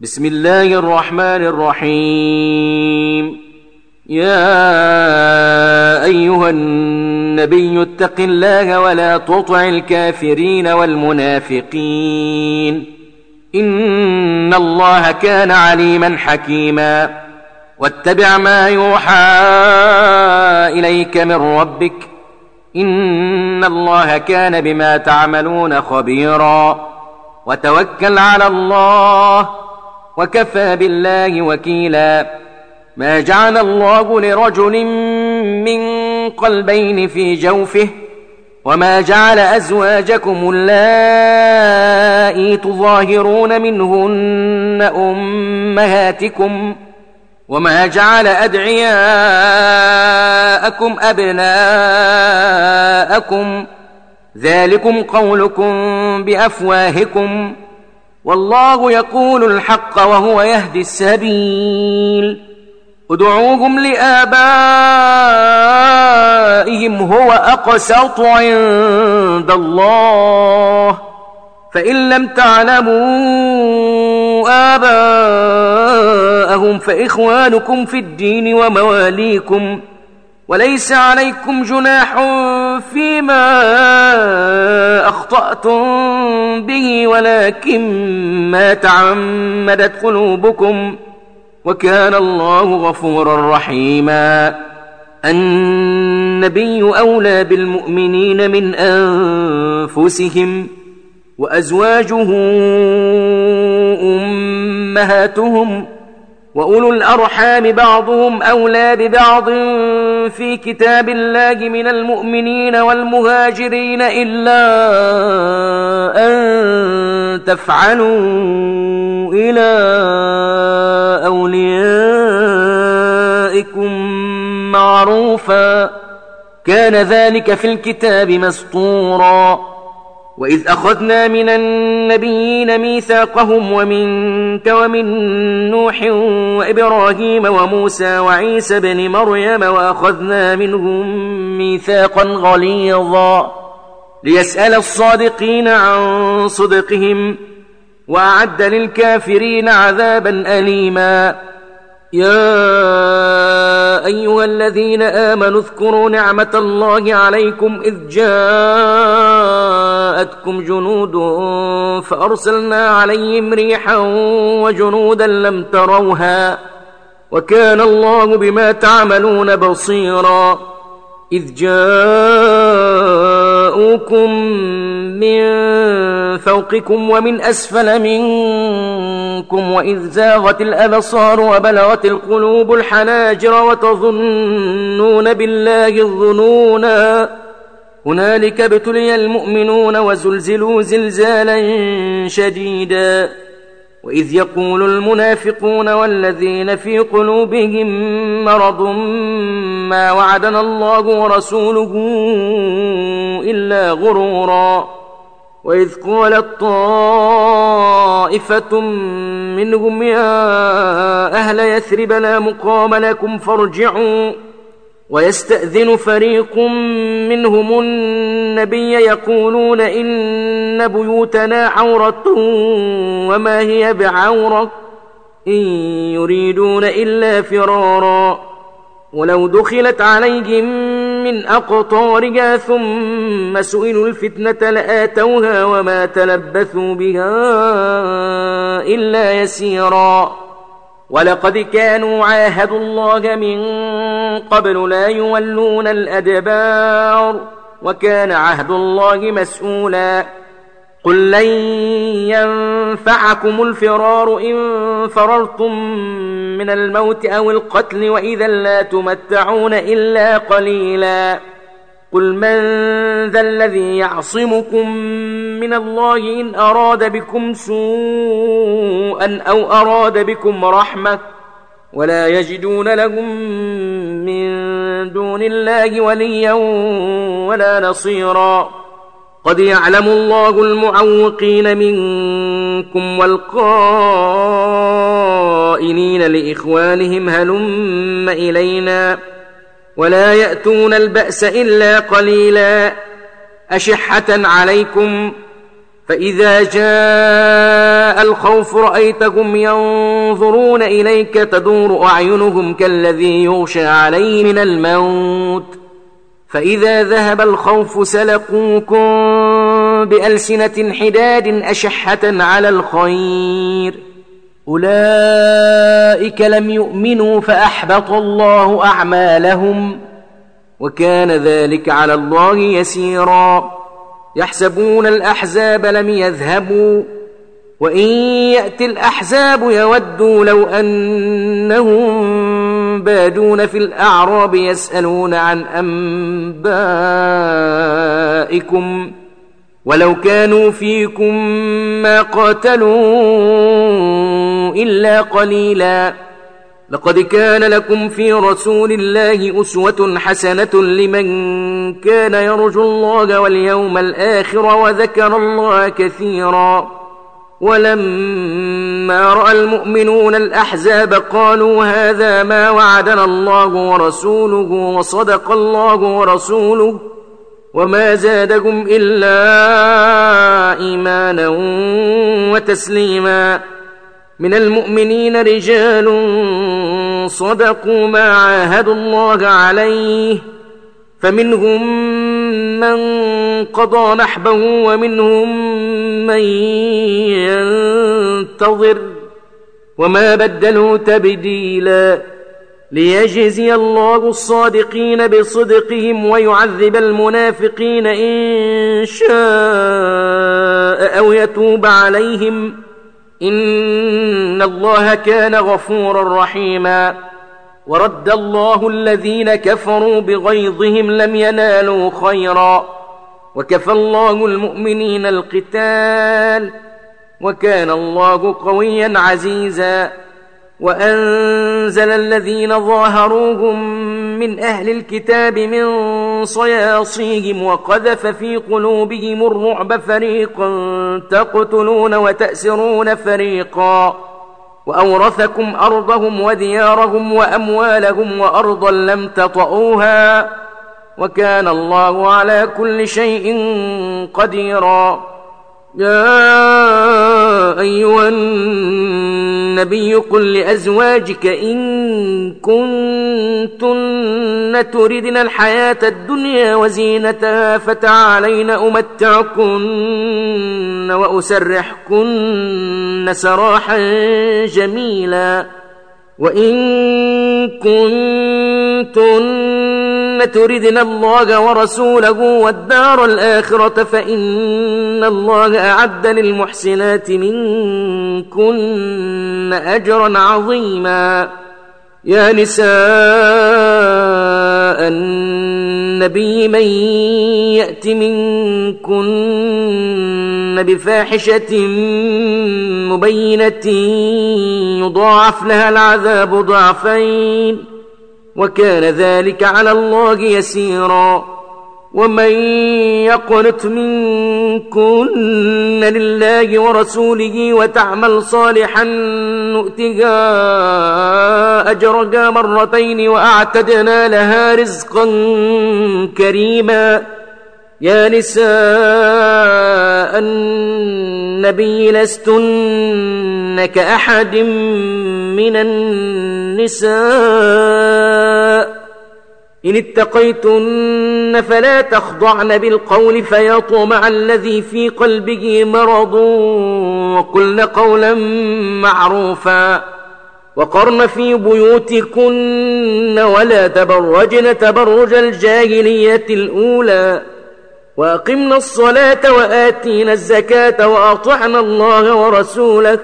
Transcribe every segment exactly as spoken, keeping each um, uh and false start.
بسم الله الرحمن الرحيم. يا أيها النبي اتق الله ولا تطع الكافرين والمنافقين إن الله كان عليما حكيما. واتبع ما يوحى إليك من ربك إن الله كان بما تعملون خبيرا. وتوكل على الله وكفى بالله وكيلا. ما جعل الله لرجل من قلبين في جوفه وما جعل أزواجكم اللائي تظاهرون منهن أمهاتكم وما جعل أدعياءكم أبناءكم ذلكم قولكم بأفواهكم والله يقول الحق وهو يهدي السبيل. ادعوهم لآبائهم هو أقسط عند الله فإن لم تعلموا آباءهم فإخوانكم في الدين ومواليكم وليس عليكم جناح فيما أخطأتم به ولكن ما تعمدت قلوبكم وكان الله غفورا رحيما. النبي أولى بالمؤمنين من أنفسهم وأزواجه أمهاتهم وأولو الأرحام بعضهم أولى ببعض في كتاب الله من المؤمنين والمهاجرين إلا أن تفعلوا إلى أوليائكم معروفا كان ذلك في الكتاب مسطورا. وإذ أخذنا من النبيين ميثاقهم ومنك ومن نوح وإبراهيم وموسى وعيسى بن مريم وأخذنا منهم ميثاقا غليظا ليسأل الصادقين عن صدقهم وأعد للكافرين عذابا أليما. يا أيها الذين آمنوا اذكروا نعمة الله عليكم إذ جاءتكم جنود فأرسلنا عليهم ريحا وجنودا لم تروها وكان الله بما تعملون بصيرا. إذ جاءوكم من فوقكم ومن أسفل منكم وإذ زاغت الأبصار وبلغت القلوب الحناجر وتظنون بالله الظنونا هنالك ابتلي المؤمنون وزلزلوا زلزالا شديدا. وإذ يقول المنافقون والذين في قلوبهم مرض ما وعدنا الله ورسوله إلا غرورا. وإذ قالت طائفة منهم يا أهل يثرب لا مقام لكم فارجعوا ويستأذن فريق منهم النبي يقولون إن بيوتنا عورة وما هي بعورة إن يريدون إلا فرارا. ولو دخلت عليهم من أقطارها ثم سئلوا الفتنة لآتوها وما تلبثوا بها إلا يسيرا. ولقد كانوا عاهدوا الله من قبل لا يولون الأدبار وكان عهد الله مسؤولا. قل لن ينفعكم الفرار إن فررتم من الموت أو القتل وإذا لا تمتعون إلا قليلا. قل من ذا الذي يعصمكم من الله إن أراد بكم سوءا أو أراد بكم رحمة ولا يجدون لهم من دون الله وليا ولا نصيرا. قد يعلم الله المعوقين منكم والقائلين لإخوانهم هلم إلينا ولا يأتون البأس إلا قليلا. أشحة عليكم فإذا جاء الخوف رأيتهم ينظرون إليك تدور أعينهم كالذي يغشى عليه من الموت فإذا ذهب الخوف سلقوكم بألسنة حداد أشحة على الخير أولئك لم يؤمنوا فأحبط الله أعمالهم وكان ذلك على الله يسيرا يحسبون الأحزاب لم يذهبوا وإن يأتي الأحزاب يودوا لو أنهم بادون في الأعراب يسألون عن أنبائكم ولو كانوا فيكم ما قاتلوا إلا قليلا لقد كان لكم في رسول الله أسوة حسنة لمن كان يرجو الله واليوم الآخر وذكر الله كثيرا ولما رأى المؤمنون الأحزاب قالوا هذا ما وعدنا الله ورسوله وصدق الله ورسوله وما زادهم إلا إيمانا وتسليما من المؤمنين رجال صدقوا ما عاهدوا الله عليه فمنهم من قضى نحبه ومنهم من ينتظر وما بدلوا تبديلا ليجزي الله الصادقين بصدقهم ويعذب المنافقين إن شاء أو يتوب عليهم إن الله كان غفورا رحيما ورد الله الذين كفروا بغيظهم لم ينالوا خيرا وكفى الله المؤمنين القتال وكان الله قويا عزيزا وأنزل الذين ظاهروهم من أهل الكتاب من صياصيهم وقذف في قلوبهم الرعب فريقا تقتلون وتأسرون فريقا وأورثكم أرضهم وديارهم وأموالهم وأرضا لم تطئوها وكان الله على كل شيء قديرا يا أيها النبي قل لأزواجك إن كنتن تردن الحياة الدنيا وزينتها فتعالين أمتعكن وأسرحكن سراحا جميلا وإن كنتن تردن الله ورسوله والدار الآخرة فإن الله أعد للمحسنات منكن أجرا عظيما يا نساء النبي من يأت منكن بفاحشة مبينة يضاعف لها العذاب ضعفين وكان ذلك على الله يسيرا ومن يقنت منكن لله ورسوله وتعمل صالحا نؤتها أجرها مرتين وأعتدنا لها رزقا كريما يا نساء النبي لستن كأحد من النساء إن اتقيتن فلا تخضعن بالقول فيطمع الذي في قلبه مرض وقلن قولا معروفا وقرن في بيوتكن ولا تبرجن تبرج الجاهلية الأولى وأقمنا الصلاة وآتينا الزكاة وأطعنا الله ورسوله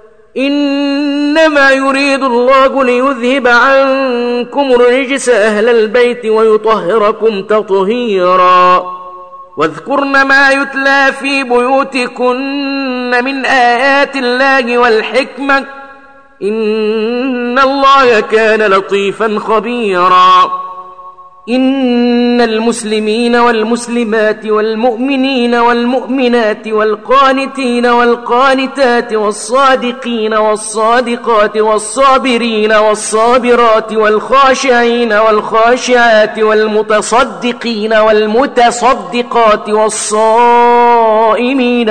إنما يريد الله ليذهب عنكم الرجس أهل البيت ويطهركم تطهيرا واذكرن ما يتلى في بيوتكن من آيات الله والحكمة إن الله كان لطيفا خبيرا إن المسلمين والمسلمات والمؤمنين والمؤمنات والقانتين والقانتات والصادقين والصادقات والصابرين والصابرات والخاشعين والخاشعات والمتصدقين والمتصدقات والصائمين والصائمين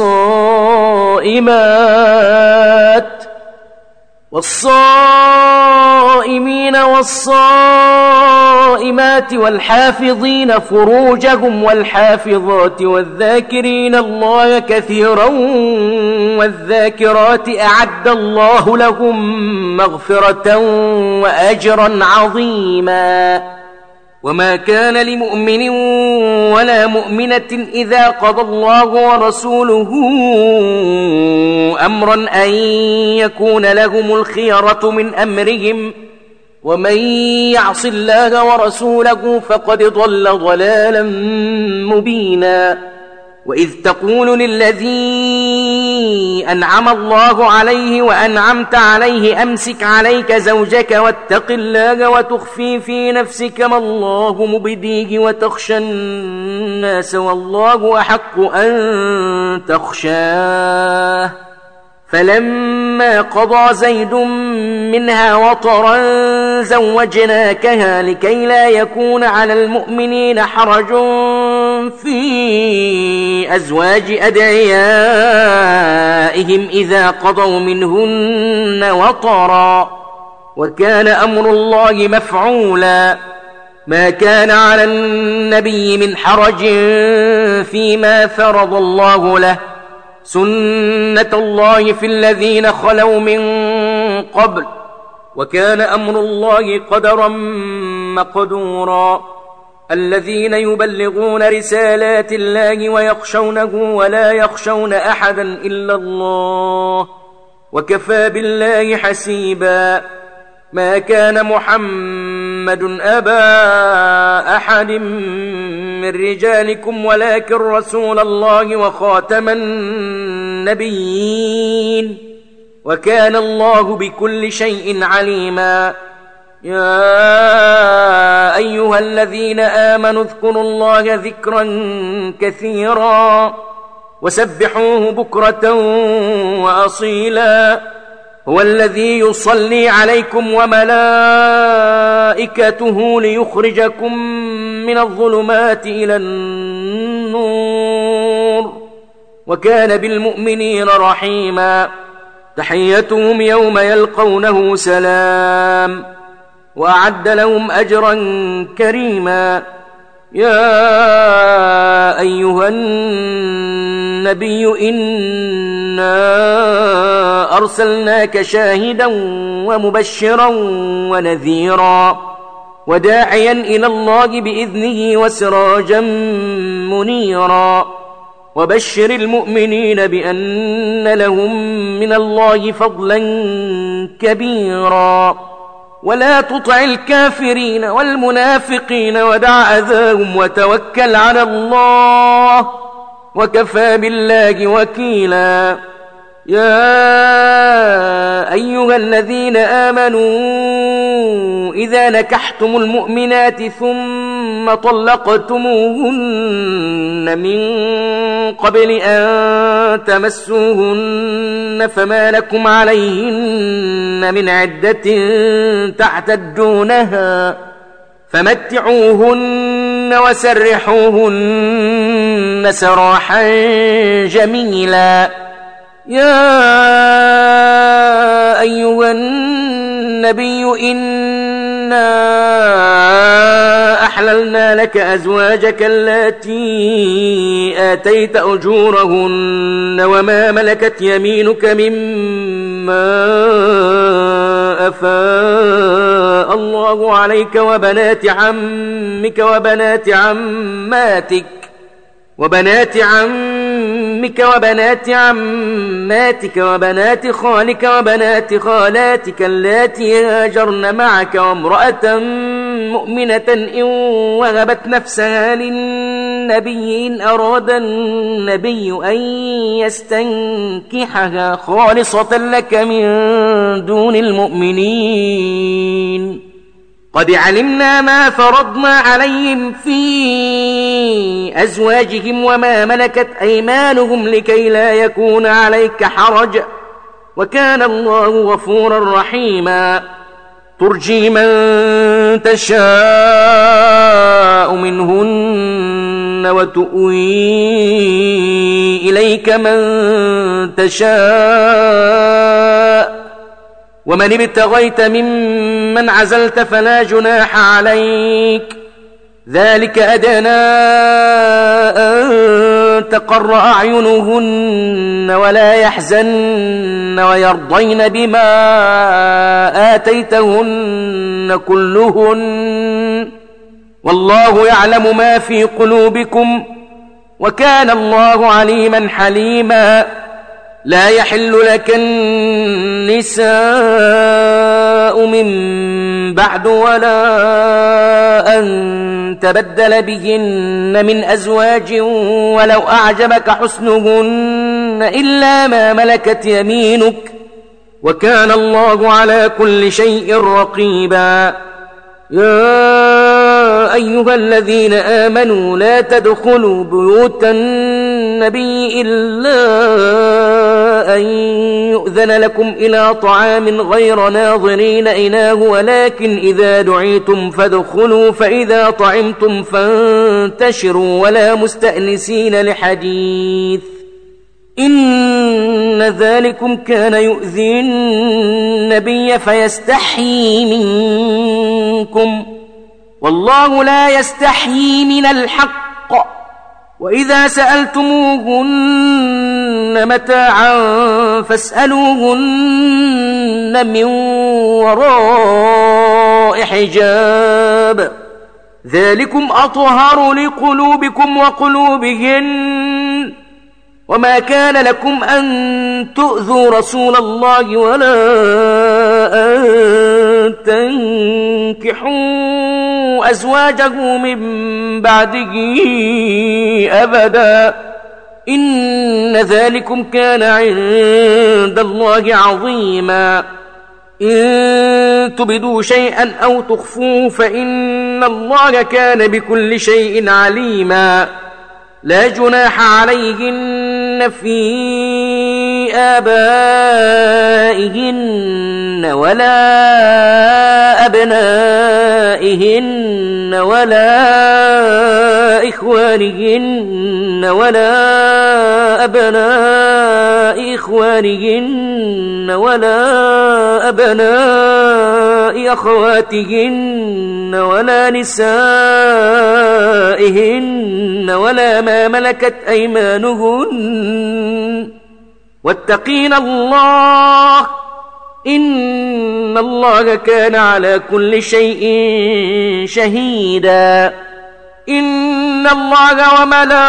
والصائمات والصائمين والصائمات والحافظين فروجهم والحافظات والذاكرين الله كثيرا والذاكرات أعد الله لهم مغفرة وأجرا عظيما. وما كان لمؤمن ولا مؤمنة إذا قضى الله ورسوله أمرا أن يكون لهم الخيرة من أمرهم ومن يعص الله ورسوله فقد ضل ضلالا مبينا. وإذ تقول للذي أنعم الله عليه وأنعمت عليه أمسك عليك زوجك واتق الله وتخفي في نفسك ما الله مبديه وتخشى الناس والله أحق أن تخشاه. فلما قضى زيد منها وطرا زوجناكها لكي لا يكون على المؤمنين حرج في أزواج أدعيائهم إذا قضوا منهن وطرا وكان أمر الله مفعولا. ما كان على النبي من حرج فيما فرض الله له سنة الله في الذين خلوا من قبل وكان أمر الله قدرا مقدورا. الذين يبلغون رسالات الله ويخشونه ولا يخشون أحدا إلا الله وكفى بالله حسيبا. ما كان محمد أبا أحد من رجالكم ولكن رسول الله وخاتم النبيين وكان الله بكل شيء عليما. يا أيها الذين آمنوا اذكروا الله ذكرا كثيرا وسبحوه بكرة وأصيلا. هو الذي يصلي عليكم وملائكته ليخرجكم من الظلمات إلى النور وكان بالمؤمنين رحيما. تحيتهم يوم يلقونه سلام وأعد لهم أجرا كريما. يا أيها النبي إنا أرسلناك شاهدا ومبشرا ونذيرا وداعيا إلى الله بإذنه وسراجا منيرا. وبشر المؤمنين بأن لهم من الله فضلا كبيرا. ولا تطع الكافرين والمنافقين ودع أذاهم وتوكل على الله وكفى بالله وكيلا. يا أيها الذين آمنوا إذا نكحتم المؤمنات ثم طلقتموهن من قبل أن تمسوهن فما لكم عليهن من عدة تعتدونها فمتعوهن وسرحوهن سراحا جميلا. يا أيها النبي إنا أحللنا لك أزواجك التي آتيت أجورهن وما ملكت يمينك مما أفاء الله عليك وبنات عمك وبنات عماتك وبنات عمك وبنات عماتك وبنات خالك وبنات خالاتك اللاتي هاجرن معك وامرأة مؤمنة إن وهبت نفسها للنبي إن أراد النبي أن يستنكحها خالصة لك من دون المؤمنين. قد علمنا ما فرضنا عليهم في أزواجهم وما ملكت أيمانهم لكي لا يكون عليك حرج وكان الله غفورا رحيما. ترجي من تشاء منهن وتؤوي إليك من تشاء ومن ابتغيت ممن عزلت فلا جناح عليك ذلك أدنى أن تقر أعينهن ولا يحزن ويرضين بما آتيتهن كلهن والله يعلم ما في قلوبكم وكان الله عليما حليما لا يحل لك النساء من بعد ولا أن تبدل بهن من أزواج ولو أعجبك حسنهن إلا ما ملكت يمينك وكان الله على كل شيء رقيبا يا أيها الذين آمنوا لا تدخلوا بيوت النبي إلا أن يؤذن لكم إلى طعام غير ناظرين إناه ولكن إذا دعيتم فادخلوا فإذا طعمتم فانتشروا ولا مستأنسين لحديث إن ذلكم كان يؤذي النبي فيستحيي منكم والله لا يستحيي من الحق وإذا سألتموهن متاعا فاسألوهن من وراء حجاب ذلكم أطهر لقلوبكم وقلوبهن وما كان لكم أن تؤذوا رسول الله ولا أن تنكحوا أزواجه من بعده أبدا إن ذلكم كان عند الله عظيما إن تبدوا شيئا أو تخفوه فإن الله كان بكل شيء عليما لا جناح عليهن في آبائهن ولا أبنائهن ولا إخوانهن ولا أبناء إخوانهن ولا أبناء أخواتهن ولا نسائهن ولا ما ملكت أيمانهن واتقين الله إن الله كان على كل شيء شهيدا إن الله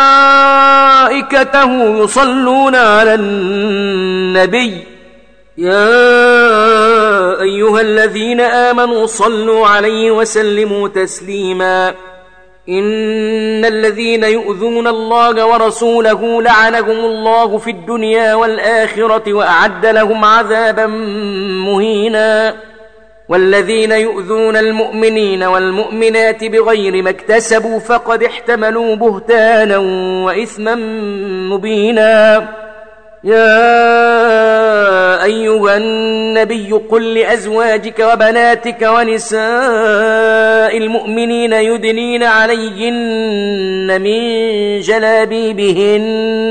وملائكته يصلون على النبي يا أيها الذين آمنوا صلوا عليه وسلموا تسليما إن الذين يؤذون الله ورسوله لعنهم الله في الدنيا والآخرة وأعد لهم عذابا مهينا والذين يؤذون المؤمنين والمؤمنات بغير ما اكتسبوا فقد احتملوا بهتانا وإثما مبينا يا أيها النبي قل لأزواجك وبناتك ونساء المؤمنين يدنين عليهن من جلابيبهن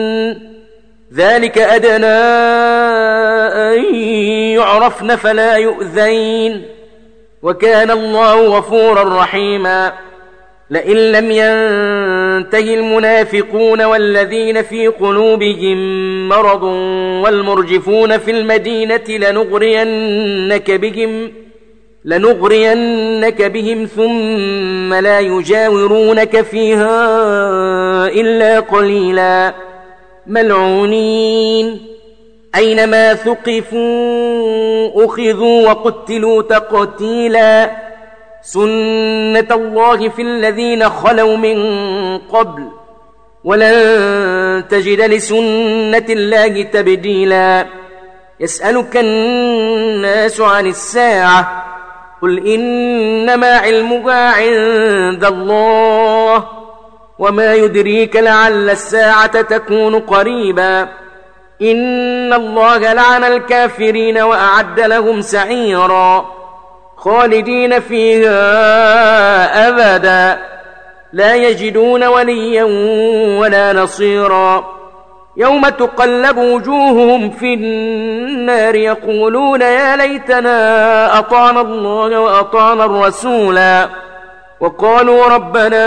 ذلك أدنى أن يعرفن فلا يؤذين وكان الله غفورا رحيما لئن لم ينته المنافقون والذين في قلوبهم مرض والمرجفون في المدينة لنغرينك بهم لنغرينك بهم ثم لا يجاورونك فيها إلا قليلا ملعونين أينما ثقفوا أخذوا وقتلوا تقتيلا سنة الله في الذين خلوا من قبل ولن تجد لسنة الله تبديلا يسألك الناس عن الساعة قل إنما علمها عند الله وما يدريك لعل الساعة تكون قريبا إن الله لعن الكافرين وأعد لهم سعيرا خالدين فيها أبدا لا يجدون وليا ولا نصيرا يوم تقلب وجوههم في النار يقولون يا ليتنا أطعنا الله وأطعنا الرسولا وقالوا ربنا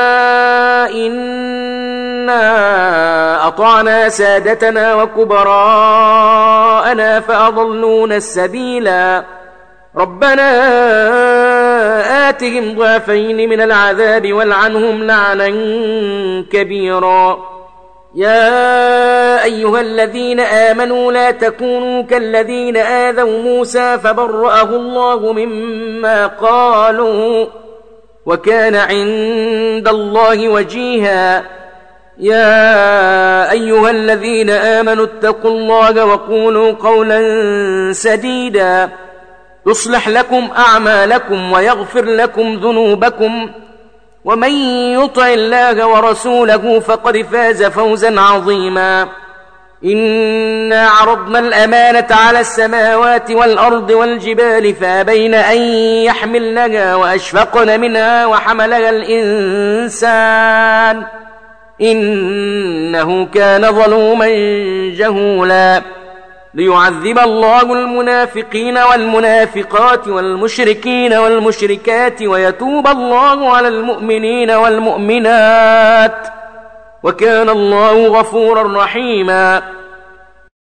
إنا أطعنا سادتنا وكبراءنا فأضلونا السبيلا ربنا آتهم ضعفين من العذاب والعنهم لعنا كبيرا يا أيها الذين آمنوا لا تكونوا كالذين آذوا موسى فبرأه الله مما قالوا وكان عند الله وجيها يا أيها الذين آمنوا اتقوا الله وقولوا قولا سديدا يصلح لكم أعمالكم ويغفر لكم ذنوبكم ومن يطع الله ورسوله فقد فاز فوزا عظيما إنا عرضنا الأمانة على السماوات والأرض والجبال فأبين أن يحملنها وأشفقن منها وحملها الإنسان إنه كان ظلوما جهولا ليعذب الله المنافقين والمنافقات والمشركين والمشركات ويتوب الله على المؤمنين والمؤمنات وكان الله غفورا رحيما